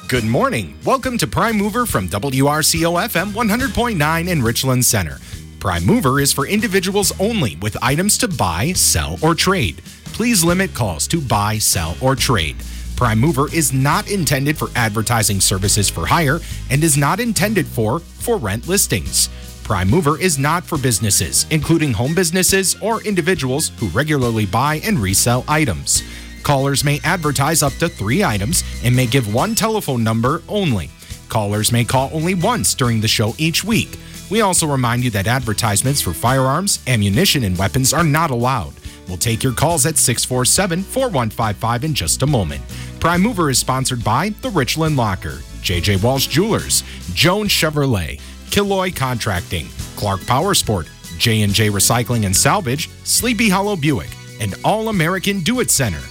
Good morning. Welcome to Prime Mover from WRCO FM 100.9 in Richland Center. Prime Mover is for individuals only with items to buy, sell, or trade. Please limit calls to buy, sell, or trade. Prime Mover is not intended for advertising services for hire and is not intended for rent listings. Prime Mover is not for businesses, including home businesses or individuals who regularly buy and resell items. Callers may advertise up to 3 items and may give one telephone number only. Callers may call only once during the show each week. We also remind you that advertisements for firearms, ammunition, and weapons are not allowed. We'll take your calls at 647-4155 in just a moment. Prime Mover is sponsored by The Richland Locker, J.J. Walsh Jewelers, Jones Chevrolet, Killoy Contracting, Clark Power Sport, J&J Recycling and Salvage, Sleepy Hollow Buick, and All American Do-It Center.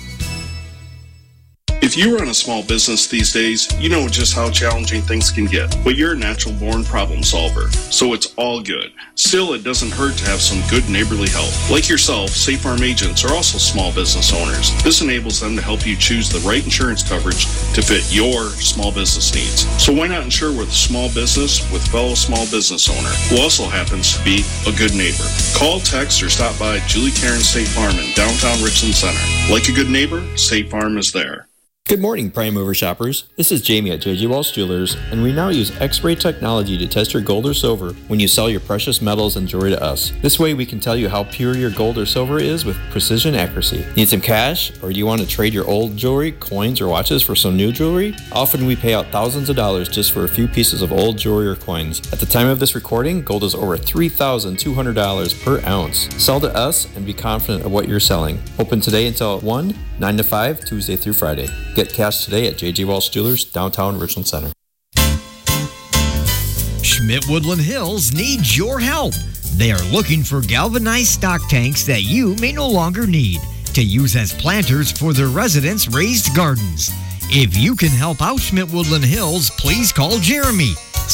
If you run a small business these days, you know just how challenging things can get, but you're a natural-born problem solver, so it's all good. Still, it doesn't hurt to have some good neighborly help. Like yourself, State Farm agents are also small business owners. This enables them to help you choose the right insurance coverage to fit your small business needs. So why not insure with a small business with fellow small business owner who also happens to be a good neighbor? Call, text, or stop by Julie Karen State Farm in downtown Richland Center. Like a good neighbor, State Farm is there. Good morning, Prime Mover shoppers. This is Jamie at J.J. Walsh Jewelers, and we now use X-ray technology to test your gold or silver when you sell your precious metals and jewelry to us. This way we can tell you how pure your gold or silver is with precision accuracy. Need some cash, or do you want to trade your old jewelry, coins, or watches for some new jewelry? Often we pay out thousands of dollars just for a few pieces of old jewelry or coins. At the time of this recording, gold is over $3,200 per ounce. Sell to us and be confident of what you're selling. Open today until 1, 9 to 5, Tuesday through Friday. Get cash today at J.J. Walsh Jewelers, downtown Richland Center. Schmidt Woodland Hills needs your help. They are looking for galvanized stock tanks that you may no longer need to use as planters for their residents' raised gardens. If you can help out Schmidt Woodland Hills, please call Jeremy,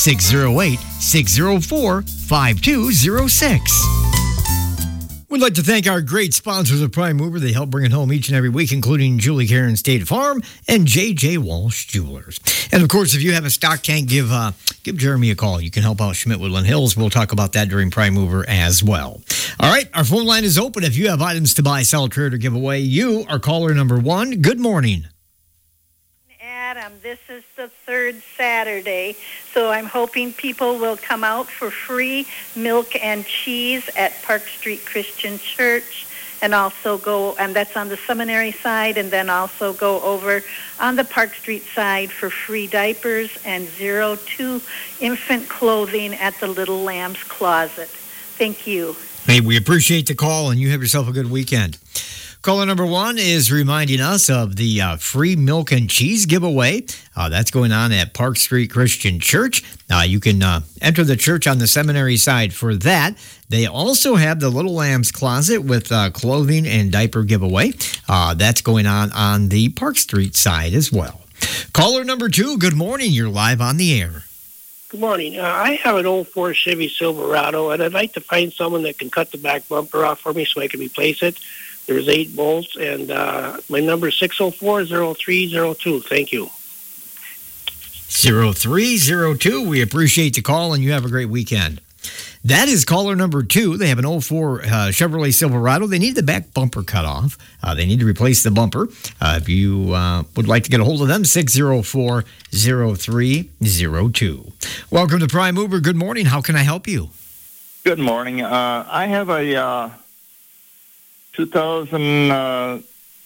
608-604-5206. We'd like to thank our great sponsors of Prime Mover. They help bring it home each and every week, including Julie Karen State Farm and J.J. Walsh Jewelers. And, of course, if you have a stock tank, give Jeremy a call. You can help out Schmidt Woodland Hills. We'll talk about that during Prime Mover as well. All right, our phone line is open. If you have items to buy, sell, trade, or give away, you are caller number 1. Good morning. Adam, this is the 3rd Saturday, so I'm hoping people will come out for free milk and cheese at Park Street Christian Church, and also go, and that's on the seminary side, and then also go over on the Park Street side for free diapers and 0-2 infant clothing at the Little Lamb's Closet. Thank you. Hey, we appreciate the call, and you have yourself a good weekend. Caller number 1 is reminding us of the free milk and cheese giveaway. That's going on at Park Street Christian Church. You can enter the church on the seminary side for that. They also have the Little Lamb's Closet with clothing and diaper giveaway. That's going on the Park Street side as well. Caller number 2, good morning. You're live on the air. Good morning. I have an 04 Chevy Silverado, and I'd like to find someone that can cut the back bumper off for me so I can replace it. There's 8 bolts, and my number is 604-0302. Thank you. 0302. We appreciate the call, and you have a great weekend. That is caller number 2. They have an 04 Chevrolet Silverado. They need the back bumper cut off. They need to replace the bumper. If you would like to get a hold of them, 604-0302. Welcome to Prime Mover. Good morning. How can I help you? Good morning. I have a 2007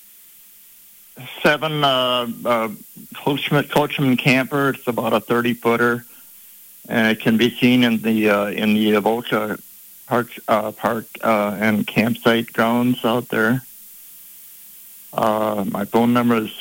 Coachman camper. It's about a 30-footer, and it can be seen in the Avoca Park and campsite grounds out there. My phone number is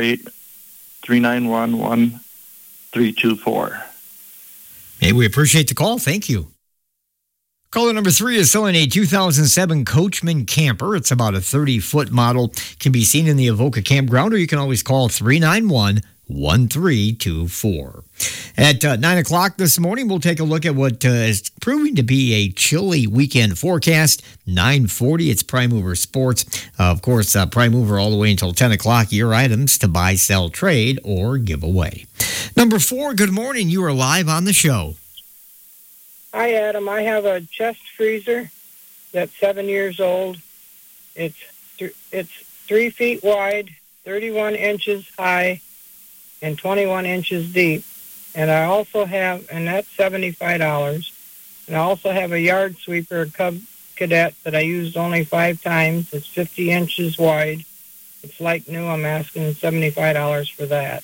608-391-1324. Hey, we appreciate the call. Thank you. Caller number 3 is selling a 2007 Coachman camper. It's about a 30-foot model. Can be seen in the Avoca campground, or you can always call 391-1324. 1324. At 9 o'clock this morning, we'll take a look at what is proving to be a chilly weekend forecast. 9:40, it's Prime Mover Sports. Of course, Prime Mover all the way until 10 o'clock. Your items to buy, sell, trade, or give away. Number 4, good morning. You are live on the show. Hi, Adam. I have a chest freezer that's 7 years old. It's 3 feet wide, 31 inches high, and 21 inches deep. And I also have, and that's $75. And I also have a yard sweeper, Cub Cadet, that I used only 5 times. It's 50 inches wide. It's like new. I'm asking $75 for that.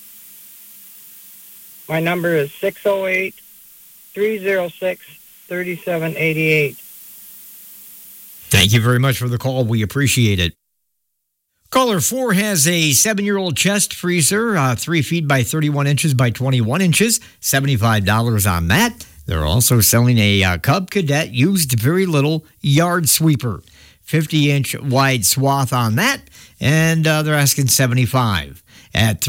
My number is 608-306-3788. Thank you very much for the call. We appreciate it. Caller 4 has a 7-year-old chest freezer, 3 feet by 31 inches by 21 inches, $75 on that. They're also selling a Cub Cadet used very little yard sweeper, 50-inch wide swath on that, and they're asking $75 at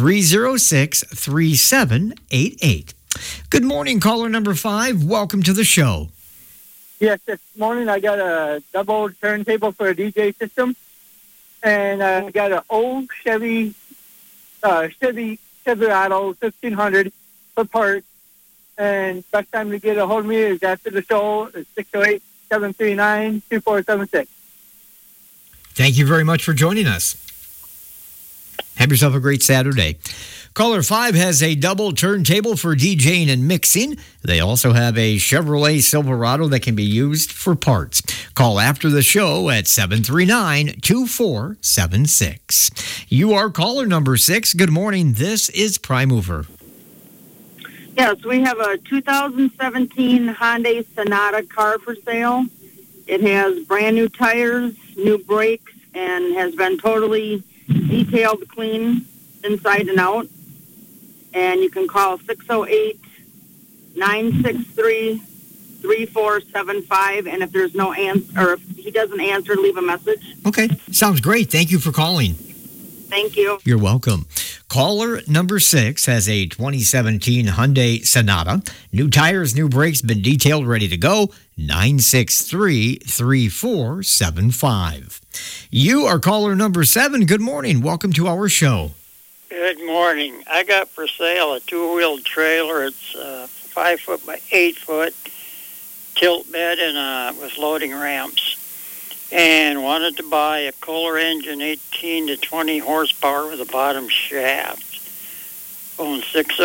306-3788. Good morning, caller number 5. Welcome to the show. Yes, this morning I got a double turntable for a DJ system, and I got an old Chevy Silverado 1500 for parts. And best time to get a hold of me is after the show. It's 608-739-2476. Thank you very much for joining us. Have yourself a great Saturday. Caller 5 has a double turntable for DJing and mixing. They also have a Chevrolet Silverado that can be used for parts. Call after the show at 739-2476. You are caller number 6. Good morning. This is Prime Mover. Yes, we have a 2017 Hyundai Sonata car for sale. It has brand new tires, new brakes, and has been totally detailed clean inside and out. And you can call 608-963-3475. And if there's no answer, or if he doesn't answer, leave a message. Okay, sounds great. Thank you for calling. Thank you. You're welcome. Caller number 6 has a 2017 Hyundai Sonata. New tires, new brakes, been detailed, ready to go. 963-3475. You are caller number 7. Good morning. Welcome to our show. Good morning. I got for sale a 2-wheel trailer. It's 5 foot by 8 foot, tilt bed, and with loading ramps. And wanted to buy a Kohler engine, 18 to 20 horsepower with a bottom shaft. Phone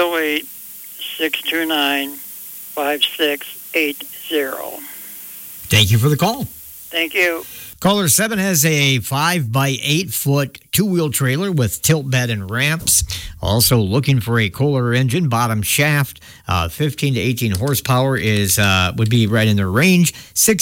608-629-5680. Thank you for the call. Thank you. Caller 7 has a 5 by 8 foot 2-wheel trailer with tilt bed and ramps. Also looking for a Kohler engine, bottom shaft, 15 to 18 horsepower would be right in their range.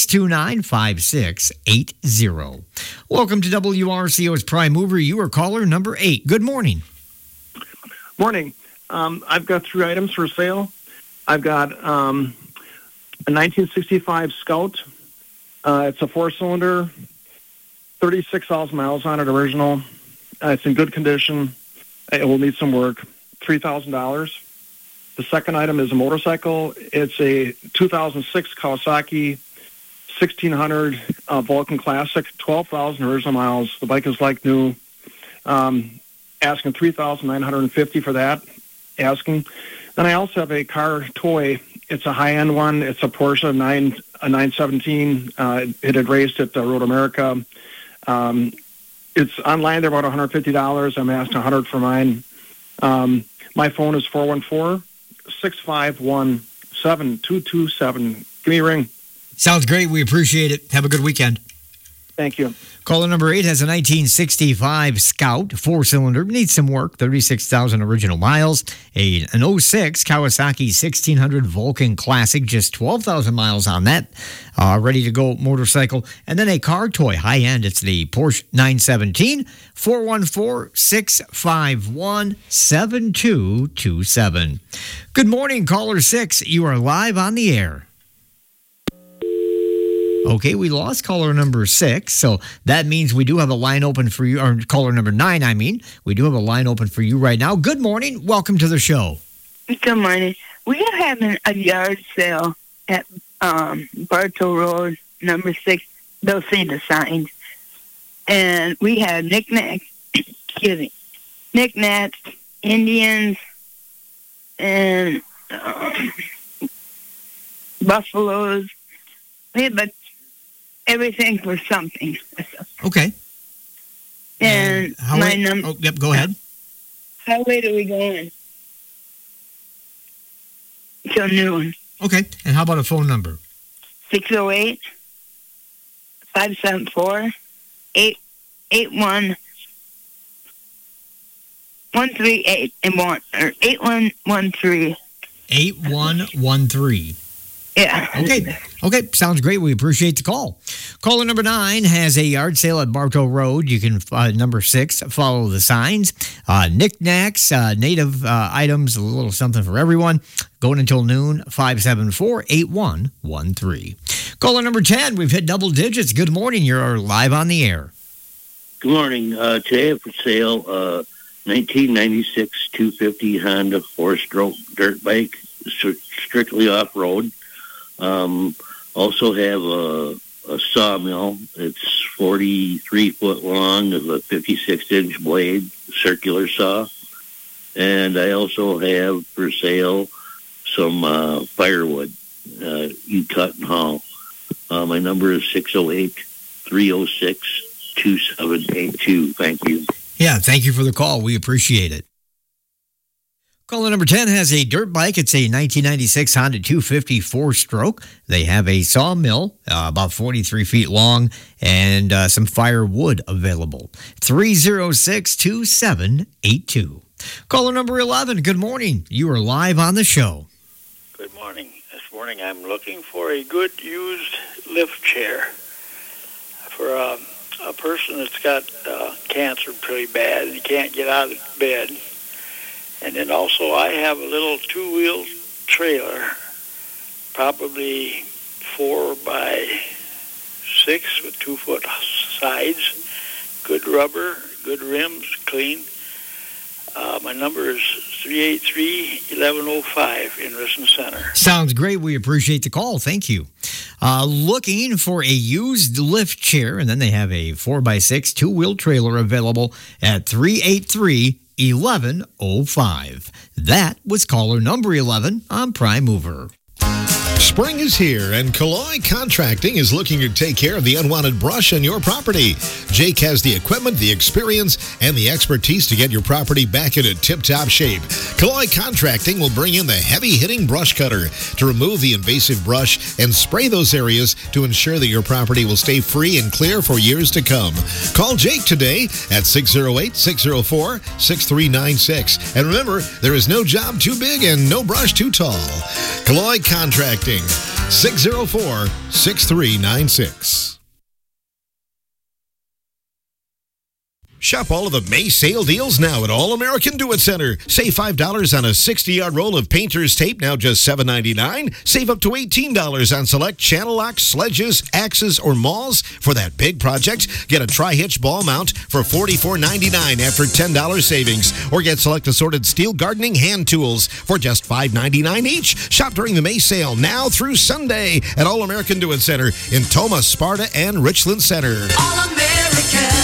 629-5680. Welcome to WRCO's Prime Mover. You are caller number 8. Good morning. Morning. I've got 3 items for sale. I've got a 1965 Scout. It's a 4-cylinder, 36,000 miles on it, original. It's in good condition. It will need some work. $3,000. The second item is a motorcycle. It's a 2006 Kawasaki 1600 Vulcan Classic, 12,000 original miles. The bike is like new. Asking $3,950 for that. Asking. Then I also have a car toy. It's a high-end one. It's a Porsche 917. It had raced at Road America. It's online. They're about $150. I'm asking $100 for mine. My phone is 414-651-7227. Give me a ring. Sounds great. We appreciate it. Have a good weekend. Thank you. Caller number 8 has a 1965 Scout, 4-cylinder, needs some work, 36,000 original miles. An 06 Kawasaki 1600 Vulcan Classic, just 12,000 miles on that. Ready to go motorcycle. And then a car toy, high end. It's the Porsche 917, 414-651-7227. Good morning, caller 6. You are live on the air. Okay, we lost caller number 6, so that means we do have a line open for you, or caller number 9, I mean. We do have a line open for you right now. Good morning. Welcome to the show. Good morning. We are having a yard sale at Bartow Road, number 6. They'll see the signs. And we have knickknacks, Indians, and buffaloes. We have everything for something. Okay. And my number. Oh, yep, go ahead. How late are we going? Till noon. Okay. And how about a phone number? 608-574-8113 or 8113. 8113. Yeah. Okay. Sounds great. We appreciate the call. Caller number 9 has a yard sale at Bartow Road. You can, number 6, follow the signs. Knickknacks, native items, a little something for everyone. Going until noon, 574-8113. Caller number 10, we've hit double digits. Good morning. You're live on the air. Good morning. Today I have for sale 1996 250 Honda 4-stroke dirt bike, strictly off-road. Also have a sawmill. It's 43 foot long with a 56-inch blade, circular saw. And I also have for sale some firewood. You cut and haul. My number is 608-306-2782. Thank you. Yeah, thank you for the call. We appreciate it. Caller number 10 has a dirt bike. It's a 1996 Honda 250 4-stroke. They have a sawmill, about 43 feet long, and some firewood available. 306-2782. Caller number 11, good morning. You are live on the show. Good morning. This morning I'm looking for a good used lift chair for a person that's got cancer pretty bad and he can't get out of bed. And then also I have a little 2-wheel trailer, probably 4x6 with 2-foot sides, good rubber, good rims, clean. My number is 383-1105 in Richland Center. Sounds great. We appreciate the call. Thank you. Looking for a used lift chair, and then they have a 4x6 2-wheel trailer available at 383-1105. That was caller number 11 on Prime Mover. Spring is here, and Kaloi Contracting is looking to take care of the unwanted brush on your property. Jake has the equipment, the experience, and the expertise to get your property back into tip-top shape. Kaloi Contracting will bring in the heavy-hitting brush cutter to remove the invasive brush and spray those areas to ensure that your property will stay free and clear for years to come. Call Jake today at 608-604-6396. And remember, there is no job too big and no brush too tall. Kaloi Contracting. 604-6396. Shop all of the May sale deals now at All American Do It Center. Save $5 on a 60-yard roll of painter's tape, now just $7.99. Save up to $18 on select channel locks, sledges, axes, or mauls for that big project. Get a tri-hitch ball mount for $44.99 after $10 savings. Or get select assorted steel gardening hand tools for just $5.99 each. Shop during the May sale now through Sunday at All American Do It Center in Toma, Sparta, and Richland Center. All American.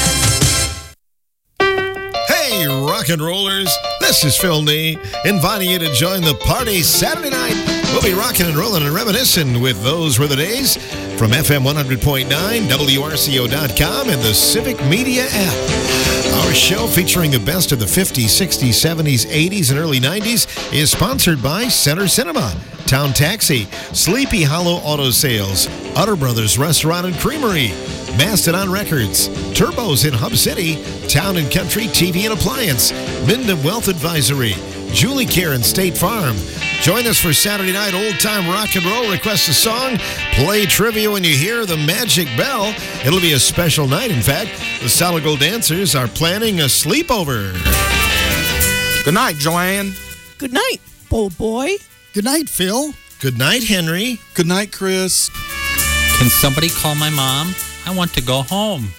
Hey, rock and rollers, this is Phil Nee, inviting you to join the party Saturday night. We'll be rocking and rolling and reminiscing with Those Were the Days from FM 100.9, WRCO.com, and the Civic Media app. Our show, featuring the best of the 50s, 60s, 70s, 80s, and early 90s, is sponsored by Center Cinema, Town Taxi, Sleepy Hollow Auto Sales, Utter Brothers Restaurant and Creamery, Mastodon Records, Turbos in Hub City, Town and Country TV and Appliance, Minden Wealth Advisory, Julie Care and State Farm. Join us for Saturday night old time rock and roll. Request a song, play trivia when you hear the magic bell. It'll be a special night. In fact, the Solid Gold Dancers are planning a sleepover. Good night, Joanne. Good night, Bold Boy. Good night, Phil. Good night, Henry. Good night, Chris. Can somebody call my mom? I want to go home.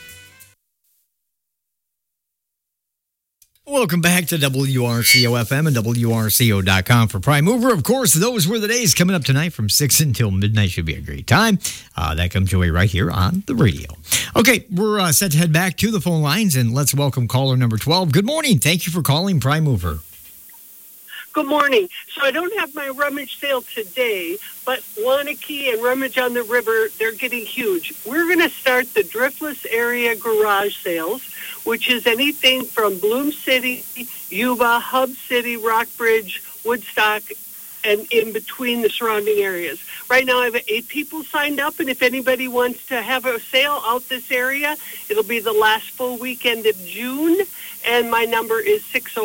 Welcome back to WRCO-FM and WRCO.com for Prime Mover. Of course, those were the days coming up tonight from 6 until midnight. Should be a great time. That comes your way right here on the radio. Okay, we're set to head back to the phone lines, and let's welcome caller number 12. Good morning. Thank you for calling Prime Mover. Good morning. So I don't have my rummage sale today, but Wanakee and Rummage on the River, they're getting huge. We're going to start the Driftless Area Garage Sales, which is anything from Bloom City, Yuba, Hub City, Rockbridge, Woodstock, and in between the surrounding areas. Right now I have 8 people signed up, and if anybody wants to have a sale out this area, it'll be the last full weekend of June, and my number is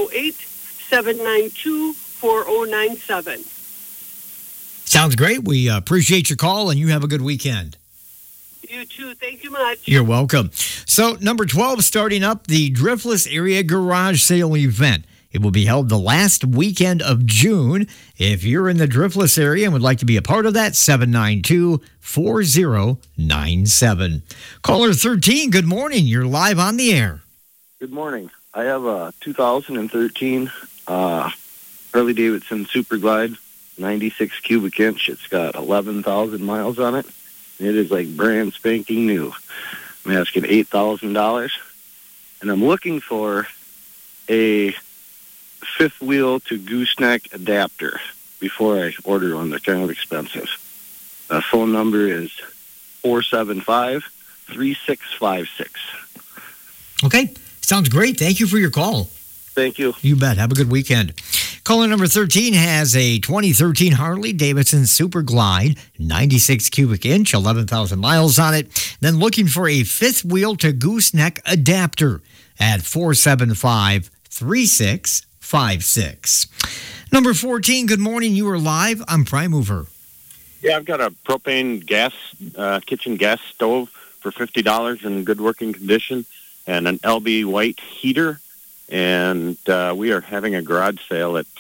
608-792-4097. Sounds great. We appreciate your call, and you have a good weekend. You too. Thank you much. You're welcome. So, number 12, starting up the Driftless Area Garage Sale event. It will be held the last weekend of June. If you're in the Driftless area and would like to be a part of that, 792-4097. Caller 13, good morning. You're live on the air. Good morning. I have a 2013 Harley Davidson Super Glide, 96 cubic inch. It's got 11,000 miles on it. It is like brand spanking new. I'm asking $8,000, and I'm looking for a fifth wheel to gooseneck adapter before I order one. They're kind of expensive. Phone number is 475-3656. Okay, sounds great. Thank you for your call. Thank you. You bet. Have a good weekend. Caller number 13 has a 2013 Harley Davidson Super Glide, 96 cubic inch, 11,000 miles on it. Then looking for a fifth wheel to gooseneck adapter at 475-3656. Number 14, good morning. You are live on Prime Mover. Yeah, I've got a propane gas, kitchen gas stove for $50 in good working condition, and an LB white heater. And we are having a garage sale at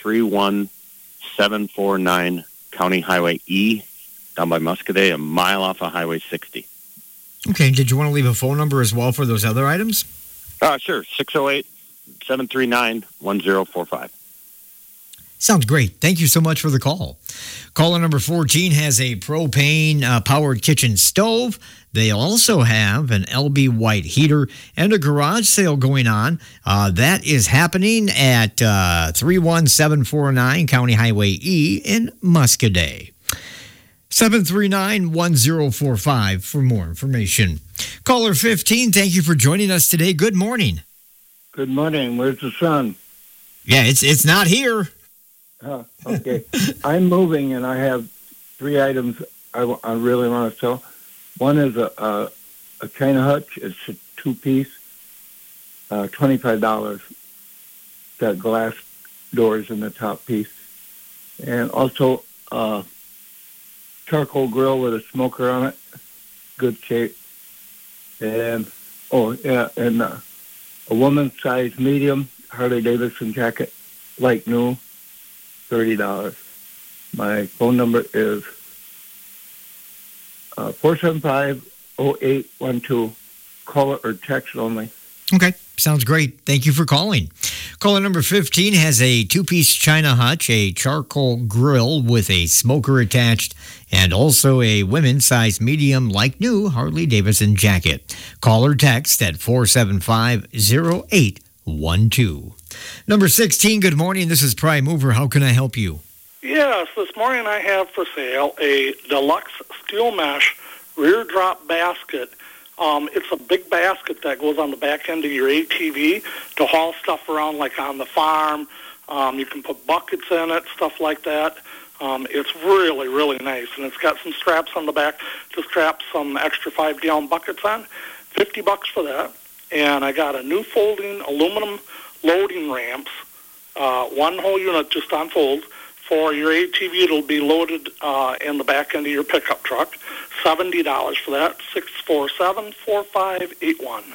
31749 County Highway E down by Muscadet, a mile off of Highway 60. Okay, did you want to leave a phone number as well for those other items? Sure, 608-739-1045. Sounds great. Thank you so much for the call. Caller number 14 has a propane-powered kitchen stove. They also have an LB white heater and a garage sale going on. That is happening at 31749 County Highway E in Muscadet. 739-1045 for more information. Caller 15, thank you for joining us today. Good morning. Good morning. Where's the sun? Yeah, it's not here. Okay. I'm moving, and I have 3 items I really want to sell. One is a China hutch. It's a 2-piece, $25. Got glass doors in the top piece. And also a charcoal grill with a smoker on it. Good shape. And, a woman's size medium Harley Davidson jacket, like new. $30. My phone number is 475-0812. Call it or text only. Okay, sounds great. Thank you for calling. Caller number 15 has a 2-piece China hutch, a charcoal grill with a smoker attached, and also a women's size medium like new Harley Davidson jacket. Call or text at 475-0812. Number 16, good morning. This is Prime Mover. How can I help you? Yes, this morning I have for sale a deluxe steel mesh rear drop basket. It's a big basket that goes on the back end of your ATV to haul stuff around like on the farm. You can put buckets in it, stuff like that. It's really, really nice. And it's got some straps on the back to strap some extra 5-gallon buckets on. $50 for that. And I got a new folding aluminum loading ramps, one whole unit just on fold. For your ATV, it'll be loaded in the back end of your pickup truck. $70 for that, 647-4581.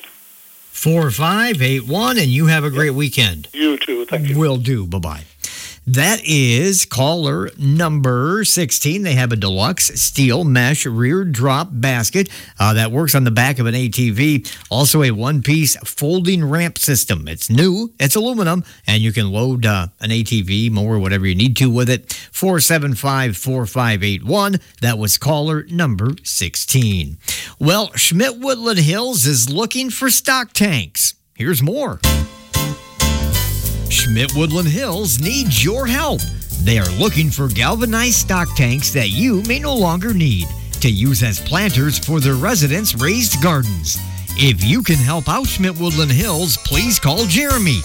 4581, and you have a great weekend. You too, thank you. Will do, bye-bye. That is caller number 16. They have a deluxe steel mesh rear drop basket that works on the back of an ATV. Also a one-piece folding ramp system. It's new, it's aluminum, and you can load an ATV, mower, whatever you need to with it. 475-4581. That was caller number 16. Well, Schmidt Woodland Hills is looking for stock tanks. Here's more. Schmidt Woodland Hills needs your help. They are looking for galvanized stock tanks that you may no longer need to use as planters for their residents' raised gardens. If you can help out Schmidt Woodland Hills, please call Jeremy,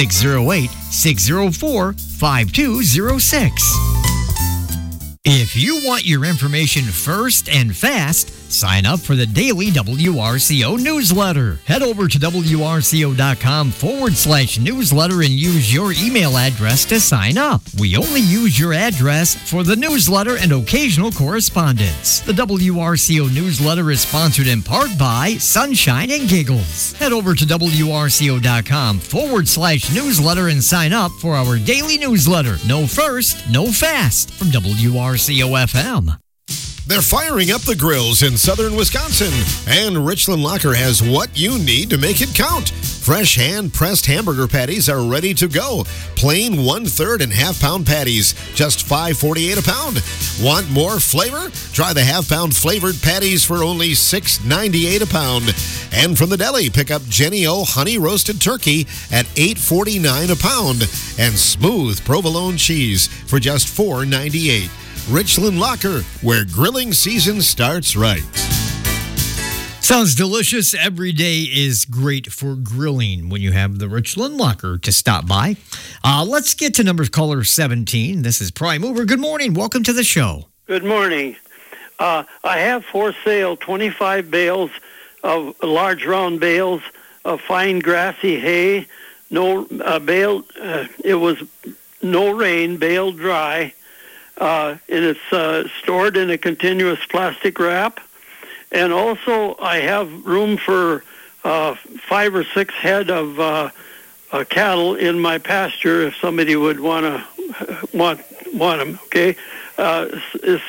608-604-5206. If you want your information first and fast, sign up for the daily WRCO newsletter. Head over to WRCO.com/newsletter and use your email address to sign up. We only use your address for the newsletter and occasional correspondence. The WRCO newsletter is sponsored in part by Sunshine and Giggles. Head over to WRCO.com/newsletter and sign up for our daily newsletter. No first, no fast from WRCO-FM. They're firing up the grills in southern Wisconsin, and Richland Locker has what you need to make it count. Fresh hand-pressed hamburger patties are ready to go. Plain 1/3 and half-pound patties, just $5.48 a pound. Want more flavor? Try the half-pound flavored patties for only $6.98 a pound. And from the deli, pick up Jenny O honey roasted turkey at $8.49 a pound, and smooth provolone cheese for just $4.98. Richland Locker, where grilling season starts right. Sounds delicious. Every day is great for grilling when you have the Richland Locker to stop by. Let's get to number caller 17. This is Prime Mover. Good morning. Welcome to the show. Good morning. I have for sale 25 bales of large round bales of fine grassy hay. No bale. It was no rain, baled dry. And it's stored in a continuous plastic wrap. And also, I have room for 5 or 6 head of cattle in my pasture if somebody would want them. Okay, is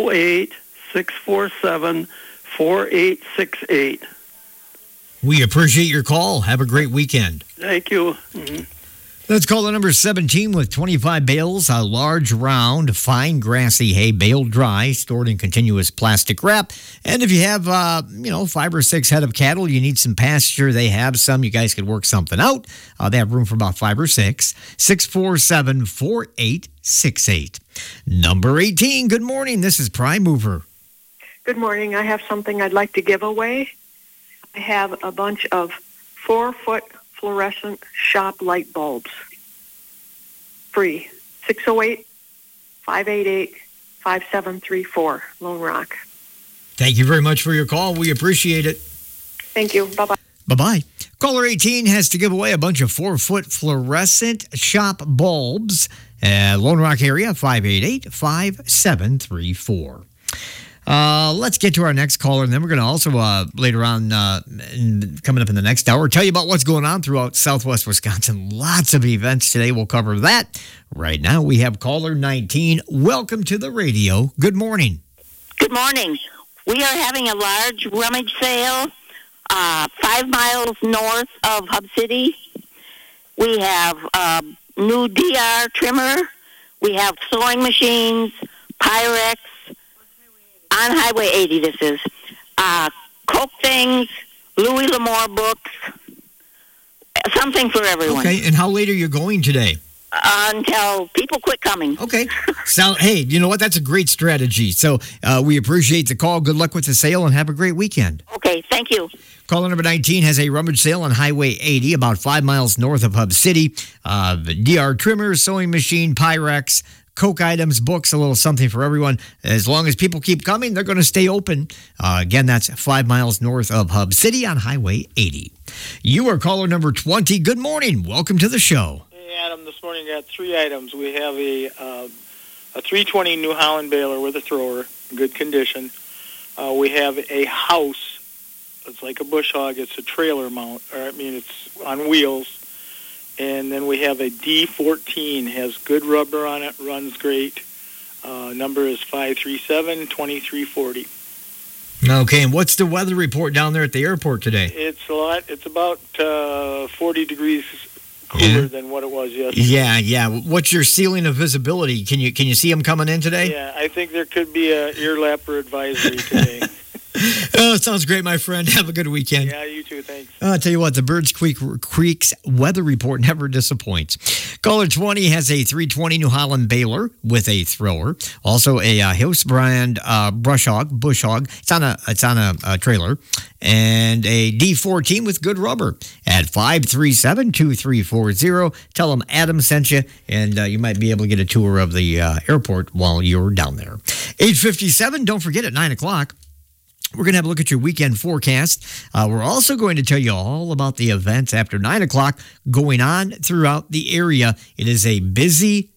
608-647-4868. We appreciate your call. Have a great weekend. Thank you. Mm-hmm. Let's call the number 17 with 25 bales, a large, round, fine, grassy hay, baled dry, stored in continuous plastic wrap. And if you have, 5 or 6 head of cattle, you need some pasture. They have some. You guys could work something out. They have room for about 5 or 6. 647-4868. Number 18, good morning. This is Prime Mover. Good morning. I have something I'd like to give away. I have a bunch of 4-foot fluorescent shop light bulbs. Free. 608-588-5734. Lone Rock. Thank you very much for your call. We appreciate it. Thank you. Bye-bye. Bye-bye. Caller 18 has to give away a bunch of 4-foot fluorescent shop bulbs. Lone Rock area, 588-5734. Let's get to our next caller, and then we're going to also, later on, coming up in the next hour, tell you about what's going on throughout southwest Wisconsin. Lots of events today. We'll cover that. Right now, we have caller 19. Welcome to the radio. Good morning. Good morning. We are having a large rummage sale 5 miles north of Hub City. We have new DR trimmer. We have sewing machines, Pyrex. On Highway 80, this is. Coke things, Louis L'Amour books, something for everyone. Okay, and how late are you going today? Until people quit coming. Okay. Hey, you know what? That's a great strategy. So we appreciate the call. Good luck with the sale and have a great weekend. Okay, thank you. Caller number 19 has a rummage sale on Highway 80, about 5 miles north of Hub City. The DR trimmer, sewing machine, Pyrex, Coke items, books, a little something for everyone. As long as people keep coming, they're going to stay open. Again, that's 5 miles north of Hub City on Highway 80. You are caller number 20. Good morning. Welcome to the show. Hey, Adam. This morning I got 3 items. We have a 320 New Holland baler with a thrower, good condition. We have a house. It's like a bush hog. It's a trailer mount. It's on wheels. And then we have a D14, has good rubber on it, runs great. Number is 537-2340. Okay, and what's the weather report down there at the airport today? It's about 40 degrees cooler than what it was yesterday. Yeah. What's your ceiling of visibility? Can you see them coming in today? Yeah, I think there could be a ear lapper advisory today. Oh, sounds great, my friend. Have a good weekend. Yeah, you too. Thanks. I'll tell you what, the Birds Creek's weather report never disappoints. Caller 20 has a 320 New Holland Baler with a thrower. Also a Hills brand bush hog. It's on a trailer. And a D14 with good rubber at 537-2340. Tell them Adam sent you, and you might be able to get a tour of the airport while you're down there. 8:57, don't forget at 9 o'clock. We're going to have a look at your weekend forecast. We're also going to tell you all about the events after 9 o'clock going on throughout the area. It is a busy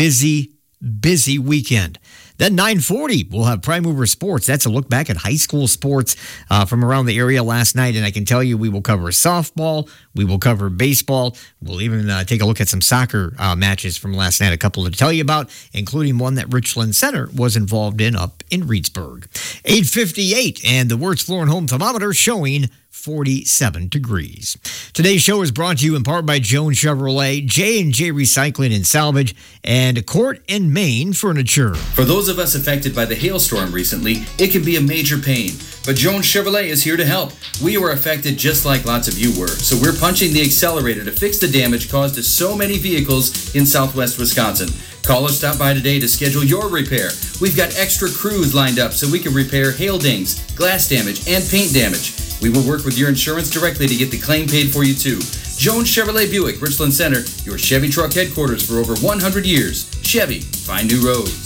weekend. Then 9:40, we'll have Prime Mover Sports. That's a look back at high school sports from around the area last night. And I can tell you we will cover softball. We will cover baseball. We'll even take a look at some soccer matches from last night, a couple to tell you about, including one that Richland Center was involved in up in Reedsburg. 8:58, and the Wirtz Floor and Home thermometer showing 47 degrees. Today's show is brought to you in part by Jones Chevrolet, J&J Recycling and Salvage, and Court and Main Furniture. For those of us affected by the hailstorm recently, it can be a major pain. But Jones Chevrolet is here to help. We were affected just like lots of you were, so we're punching the accelerator to fix the damage caused to so many vehicles in southwest Wisconsin. Call or stop by today to schedule your repair. We've got extra crews lined up so we can repair hail dings, glass damage, and paint damage. We will work with your insurance directly to get the claim paid for you too. Jones Chevrolet Buick, Richland Center, your Chevy truck headquarters for over 100 years. Chevy, find new roads.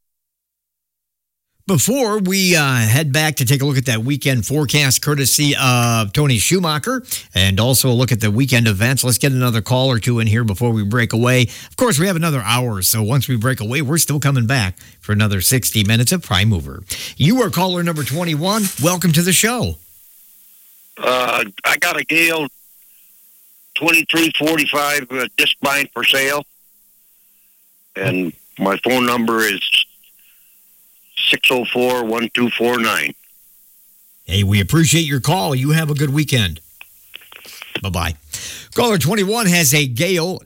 Before we head back to take a look at that weekend forecast courtesy of Tony Schumacher and also a look at the weekend events, let's get another call or two in here before we break away. Of course, we have another hour, so once we break away, we're still coming back for another 60 minutes of Prime Mover. You are caller number 21. Welcome to the show. I got a Gale 2345 disc bind for sale, and my phone number is 604-1249. Hey, we appreciate your call. You have a good weekend. Bye-bye. Caller 21 has a Gale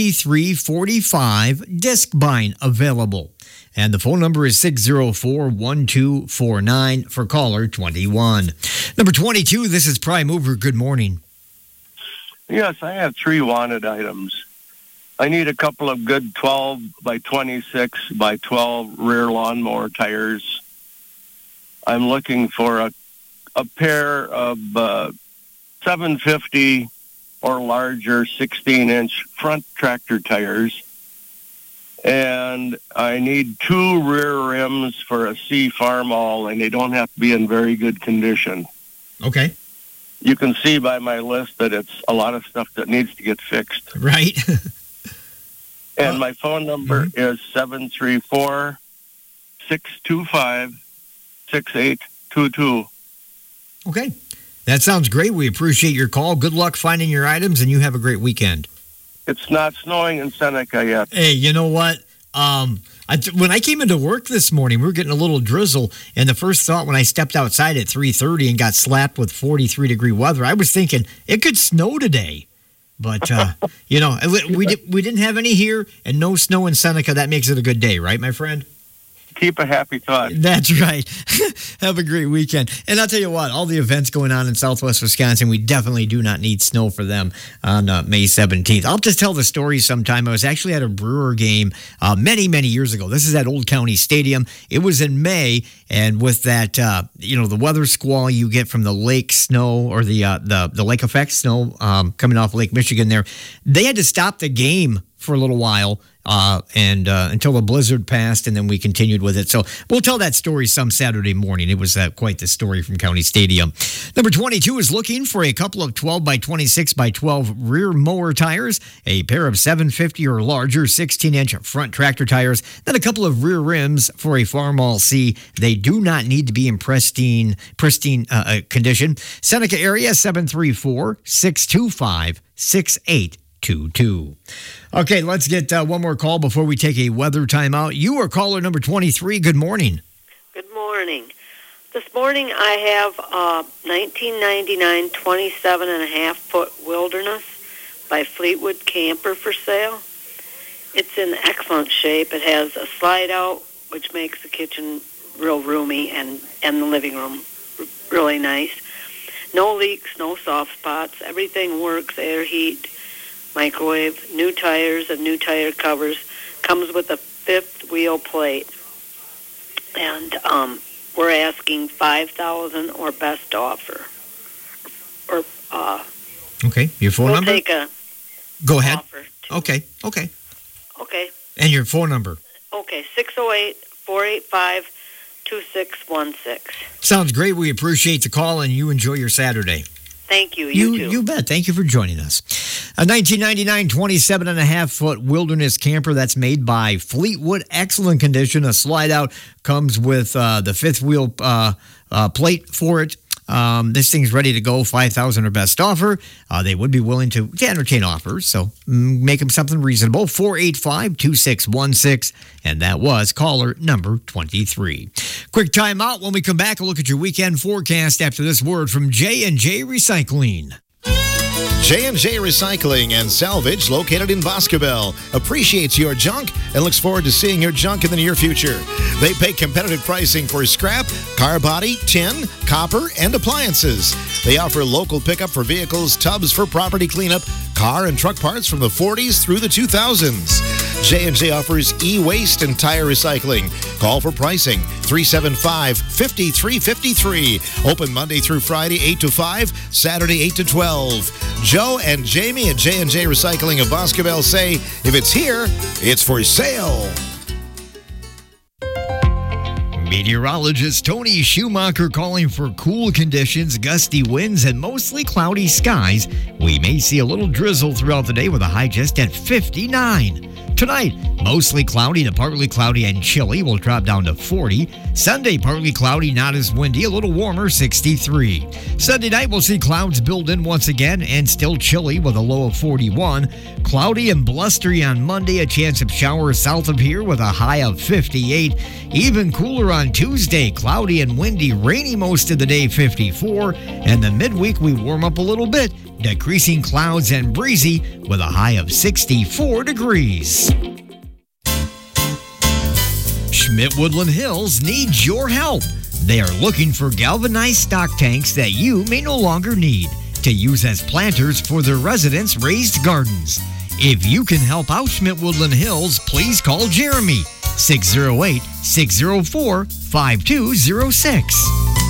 2345 disc bind available. And the phone number is 604-1249 for caller 21. Number 22, this is Prime Mover. Good morning. Yes, I have 3 wanted items. I need a couple of good 12 by 26 by 12 rear lawnmower tires. I'm looking for a pair of 750 or larger 16-inch front tractor tires. And I need 2 rear rims for a C Farmall, and they don't have to be in very good condition. Okay. You can see by my list that it's a lot of stuff that needs to get fixed. Right. And my phone number is 734-625-6822. Okay. That sounds great. We appreciate your call. Good luck finding your items, and you have a great weekend. It's not snowing in Seneca yet. Hey, you know what? When I came into work this morning, we were getting a little drizzle, and the first thought when I stepped outside at 3:30 and got slapped with 43-degree weather, I was thinking it could snow today. But, you know, we didn't have any here and no snow in Seneca. That makes it a good day, right, my friend? Keep a happy thought. That's right. Have a great weekend. And I'll tell you what, all the events going on in southwest Wisconsin, we definitely do not need snow for them on May 17th. I'll just tell the story sometime. I was actually at a Brewer game many, many years ago. This is at Old County Stadium. It was in May, and with that, the weather squall you get from the lake snow or the lake effect snow coming off Lake Michigan there, they had to stop the game for a little while and until the blizzard passed, and then we continued with it. So we'll tell that story some Saturday morning. It was quite the story from County Stadium. Number 22 is looking for a couple of 12 by 26 by 12 rear mower tires, a pair of 750 or larger 16-inch front tractor tires, then a couple of rear rims for a Farmall C. They do not need to be in pristine condition. Seneca area 734-625-6822. 888-267-8222. Okay, let's get one more call before we take a weather timeout. You are caller number 23. Good morning. Good morning. This morning I have a 1999 27.5-foot Wilderness by Fleetwood camper for sale. It's in excellent shape. It has a slide out, which makes the kitchen real roomy and the living room really nice. No leaks, no soft spots. Everything works, air, heat, microwave, new tires and new tire covers. Comes with a fifth wheel plate. And we're asking $5,000 or best offer. Or okay, your phone we'll number? Take a Go ahead. Offer. Okay. Okay. And your phone number? Okay, 608-485-2616. Sounds great. We appreciate the call, and you enjoy your Saturday. Thank you. You too. You bet. Thank you for joining us. A 1999 27.5-foot Wilderness camper that's made by Fleetwood. Excellent condition. A slide out comes with the fifth wheel plate for it. This thing's ready to go. $5,000 or best offer. They would be willing to entertain offers, so make them something reasonable. 485-2616, and that was caller number 23. Quick time out. When we come back, a look at your weekend forecast after this word from J&J Recycling. J&J Recycling and Salvage, located in Boscobel, appreciates your junk and looks forward to seeing your junk in the near future. They pay competitive pricing for scrap, car body, tin, copper, and appliances. They offer local pickup for vehicles, tubs for property cleanup, car and truck parts from the 40s through the 2000s. J&J offers e-waste and tire recycling. Call for pricing, 375-5353. Open Monday through Friday, 8 to 5, Saturday, 8 to 12. Joe and Jamie at J&J Recycling of Boscobel say, if it's here, it's for sale. Meteorologist Tony Schumacher calling for cool conditions, gusty winds, and mostly cloudy skies. We may see a little drizzle throughout the day with a high just at 59. Tonight, mostly cloudy to partly cloudy and chilly. Will drop down to 40. Sunday, partly cloudy, not as windy, a little warmer, 63. Sunday night, we'll see clouds build in once again and still chilly with a low of 41. Cloudy and blustery on Monday, a chance of showers south of here with a high of 58. Even cooler on Tuesday, cloudy and windy, rainy most of the day, 54. And the midweek, we warm up a little bit. Decreasing clouds and breezy with a high of 64 degrees. Schmidt Woodland Hills needs your help. They are looking for galvanized stock tanks that you may no longer need to use as planters for their residents' raised gardens. If you can help out Schmidt Woodland Hills, please call Jeremy, 608-604-5206.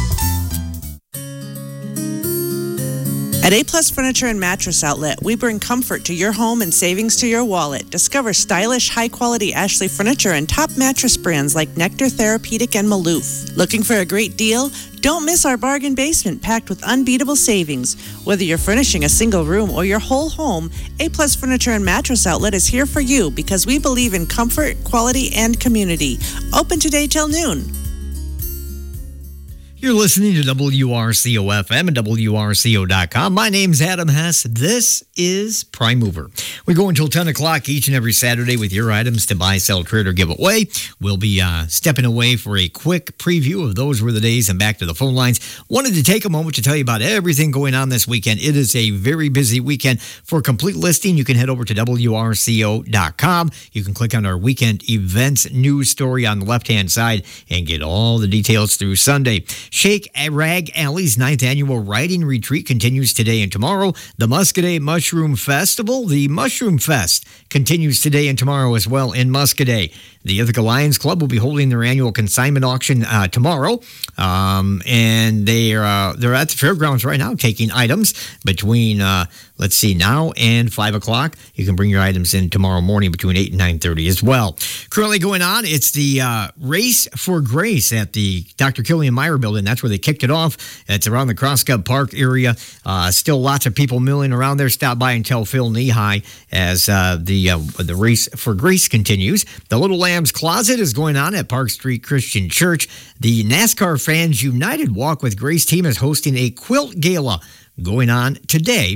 At A-Plus Furniture and Mattress Outlet, we bring comfort to your home and savings to your wallet. Discover stylish, high-quality Ashley furniture and top mattress brands like Nectar, Therapeutic, and Maloof. Looking for a great deal? Don't miss our bargain basement packed with unbeatable savings. Whether you're furnishing a single room or your whole home, A-Plus Furniture and Mattress Outlet is here for you because we believe in comfort, quality, and community. Open today till noon. You're listening to WRCO-FM and WRCO.com. My name's Adam Hess. This is Prime Mover. We go until 10 o'clock each and every Saturday with your items to buy, sell, trade, or give away. We'll be stepping away for a quick preview of those were the days and back to the phone lines. Wanted to take a moment to tell you about everything going on this weekend. It is a very busy weekend. For a complete listing, you can head over to WRCO.com. You can click on our weekend events news story on the left-hand side and get all the details through Sunday. Shake Rag Alley's 9th annual riding retreat continues today and tomorrow. The Muscadet Mushroom Festival, the Mushroom Fest, continues today and tomorrow as well in Muscadet. The Ithaca Lions Club will be holding their annual consignment auction tomorrow, and they're at the fairgrounds right now taking items between now and 5 o'clock. You can bring your items in tomorrow morning between 8 and 9:30 as well. Currently going on, it's the Race for Grace at the Dr. Killian Meyer building. That's where they kicked it off. It's around the Cross Cub Park area. Still lots of people milling around there. Stop by and tell Phil Nehigh as the Race for Grace continues. The Little Lamb's Closet is going on at Park Street Christian Church. The NASCAR Fans United Walk with Grace team is hosting a quilt gala going on today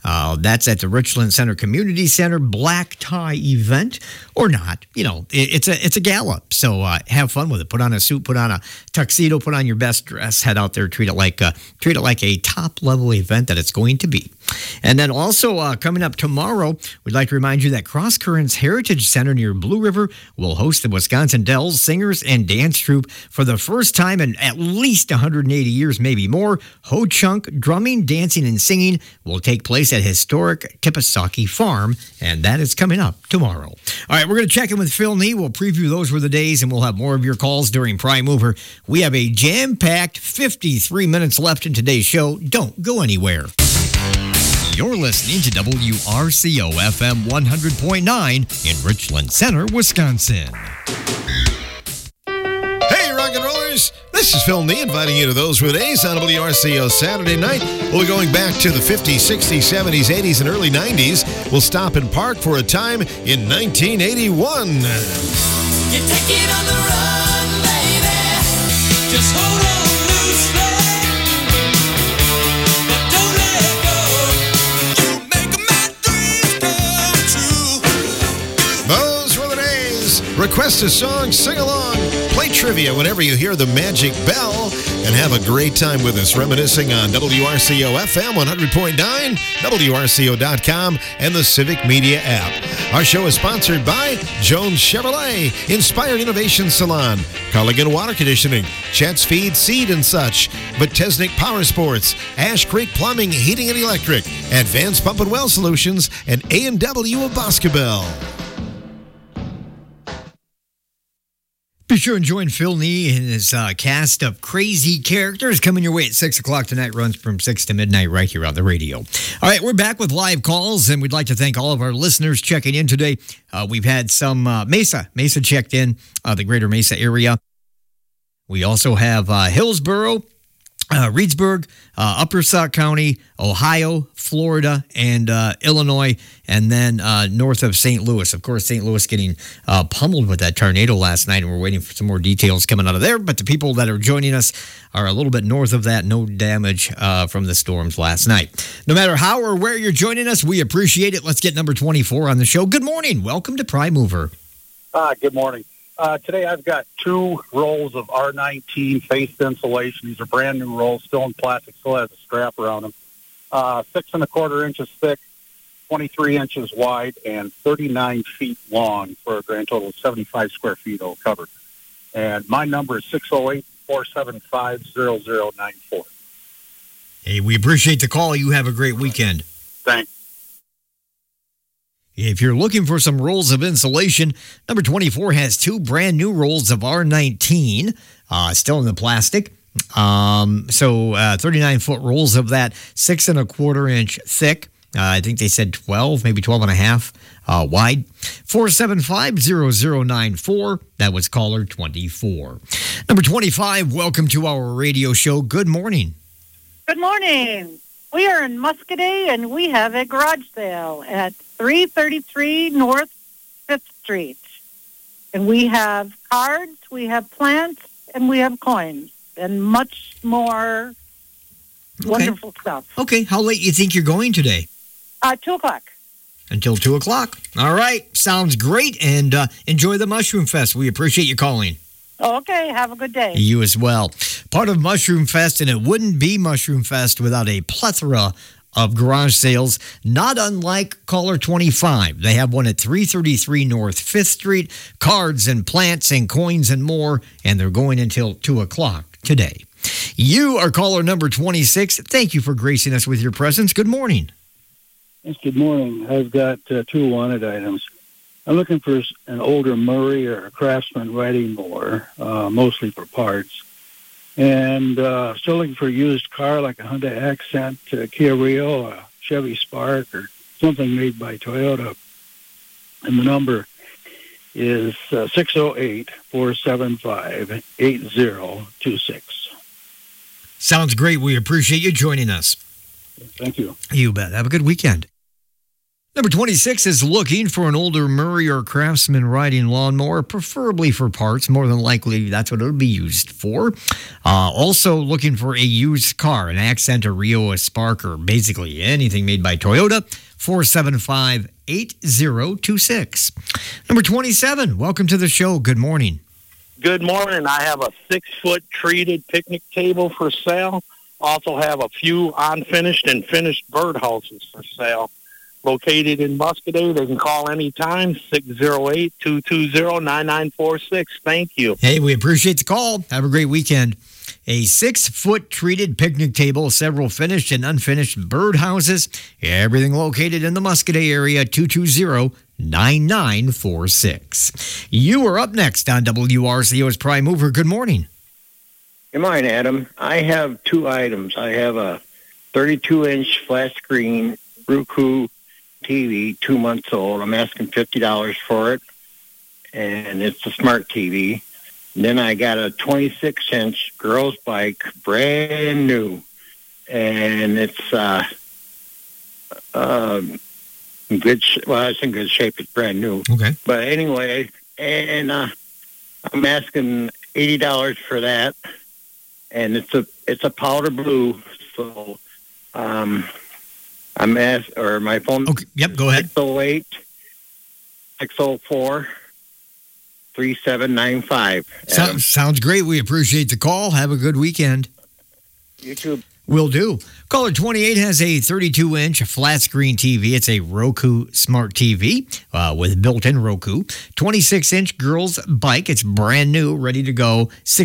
That's at the Richland Center Community Center black tie event, or not. It's a gala. So have fun with it. Put on a suit, put on a tuxedo, put on your best dress, head out there, treat it like a top level event that it's going to be. And then also coming up tomorrow, we'd like to remind you that Cross Currents Heritage Center near Blue River will host the Wisconsin Dells Singers and Dance Troupe for the first time in at least 180 years, maybe more. Ho Chunk drumming, dancing, and singing will take place at historic Tippasaki Farm, and that is coming up tomorrow. All right, we're going to check in with Phil Nee. We'll preview those were the days, and we'll have more of your calls during Prime Mover. We have a jam-packed 53 minutes left in today's show. Don't go anywhere. You're listening to WRCO FM 100.9 in Richland Center, Wisconsin. Hey, rock and rollers. This is Phil Nee inviting you to Those Were the Days on WRCO Saturday night. We'll be going back to the 50s, 60s, 70s, 80s, and early 90s. We'll stop and park for a time in 1981. You take it on the run, baby. Just hold on loosely. Request a song, sing along, play trivia whenever you hear the magic bell, and have a great time with us reminiscing on WRCO FM 100.9, WRCO.com, and the Civic Media app. Our show is sponsored by Jones Chevrolet, Inspired Innovation Salon, Culligan Water Conditioning, Chet's Feed, Seed and Such, Vitesnik Power Sports, Ash Creek Plumbing, Heating and Electric, Advanced Pump and Well Solutions, and A&W of Boscobel. Be sure and join Phil Nee and his cast of crazy characters coming your way at 6 o'clock tonight. Runs from 6 to midnight right here on the radio. All right, we're back with live calls, and we'd like to thank all of our listeners checking in today. We've had some Mesa checked in, the greater Mesa area. We also have Hillsborough, Reedsburg, Upper Sauk County, Ohio, Florida, and Illinois, and then north of St. Louis. Of course, St. Louis getting pummeled with that tornado last night, and we're waiting for some more details coming out of there. But the people that are joining us are a little bit north of that. No damage from the storms last night. No matter how or where you're joining us, we appreciate it. Let's get number 24 on the show. Good morning. Welcome to Prime Mover. Good morning. Today I've got 2 rolls of R19 face insulation. These are brand new rolls, still in plastic, still has a strap around them. 6 1/4 inches thick, 23 inches wide, and 39 feet long for a grand total of 75 square feet all covered. And my number is 608-475-0094. Hey, we appreciate the call. You have a great weekend. Thanks. If you're looking for some rolls of insulation, number 24 has 2 brand new rolls of R19, still in the plastic. So 39-foot rolls of that, 6 1/4 inch thick. I think they said 12, maybe 12 and a half wide. 475-0094. That was caller 24. Number 25, welcome to our radio show. Good morning. Good morning. We are in Muscadet, and we have a garage sale at 333 North 5th Street. And we have cards, we have plants, and we have coins, and much more wonderful stuff. Okay, how late you think you're going today? 2 o'clock. Until 2 o'clock. All right, sounds great, and enjoy the Mushroom Fest. We appreciate you calling. Okay, have a good day. You as well. Part of Mushroom Fest, and it wouldn't be Mushroom Fest without a plethora of garage sales, not unlike caller 25. They have one at 333 North 5th Street, cards and plants and coins and more, and they're going until 2 o'clock today. You are caller number 26. Thank you for gracing us with your presence. Good morning. Yes, good morning. I've got 2 wanted items. I'm looking for an older Murray or a Craftsman riding mower, mostly for parts. And still looking for a used car like a Hyundai Accent, a Kia Rio, a Chevy Spark, or something made by Toyota. And the number is 608-475-8026. Sounds great. We appreciate you joining us. Thank you. You bet. Have a good weekend. Number 26 is looking for an older Murray or Craftsman riding lawnmower, preferably for parts. More than likely, that's what it'll be used for. Also looking for a used car, an Accent, a Rio, a Spark, or basically anything made by Toyota. 475-8026. Number 27, welcome to the show. Good morning. Good morning. I have a 6-foot treated picnic table for sale. Also have a few unfinished and finished birdhouses for sale. Located in Muscadet. They can call anytime, 608-220-9946. Thank you. Hey, we appreciate the call. Have a great weekend. A 6-foot treated picnic table, several finished and unfinished birdhouses. Everything located in the Muscadet area, 220-9946. You are up next on WRCO's Prime Mover. Good morning. Good morning, Adam. I have 2 items. I have a 32-inch flat screen Roku TV, 2 months old. I'm asking $50 for it, and it's a smart TV. And then I got a 26-inch girls' bike, brand new, and it's in good. It's in good shape. It's brand new. Okay. But anyway, and I'm asking $80 for that, and it's a powder blue. So, my phone. Okay. Yep. Go ahead. 608-604-3795. Sounds great. We appreciate the call. Have a good weekend. You too. Will do. Caller 28 has a 32-inch flat screen TV. It's a Roku Smart TV with built-in Roku. 26-inch girls' bike. It's brand new, ready to go.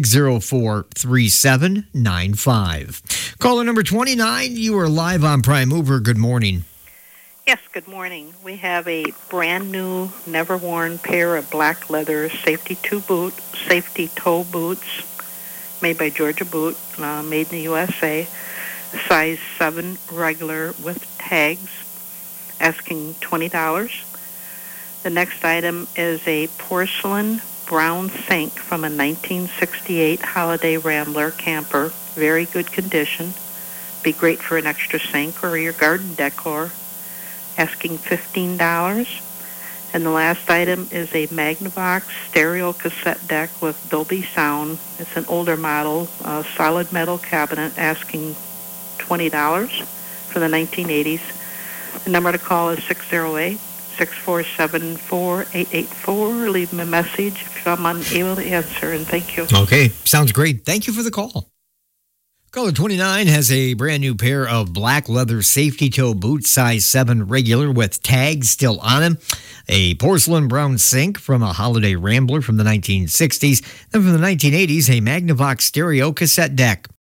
604-3795. Caller number 29, you are live on Prime Mover. Good morning. Yes, good morning. We have a brand new, never worn pair of black leather safety toe boots made by Georgia Boot, made in the USA, size 7 regular with tags, asking $20. The next item is a porcelain brown sink from a 1968 Holiday Rambler camper, very good condition, be great for an extra sink or your garden decor, asking $15. And the last item is a Magnavox stereo cassette deck with Dolby Sound. It's an older model, solid metal cabinet, asking $20 for the 1980s. The number to call is 608-647-4884. Leave me a message if I'm unable to answer, and thank you. Okay, sounds great. Thank you for the call. Caller 29 has a brand new pair of black leather safety toe boots, size 7 regular with tags still on them. A porcelain brown sink from a Holiday Rambler from the 1960s. Then from the 1980s, a Magnavox stereo cassette deck.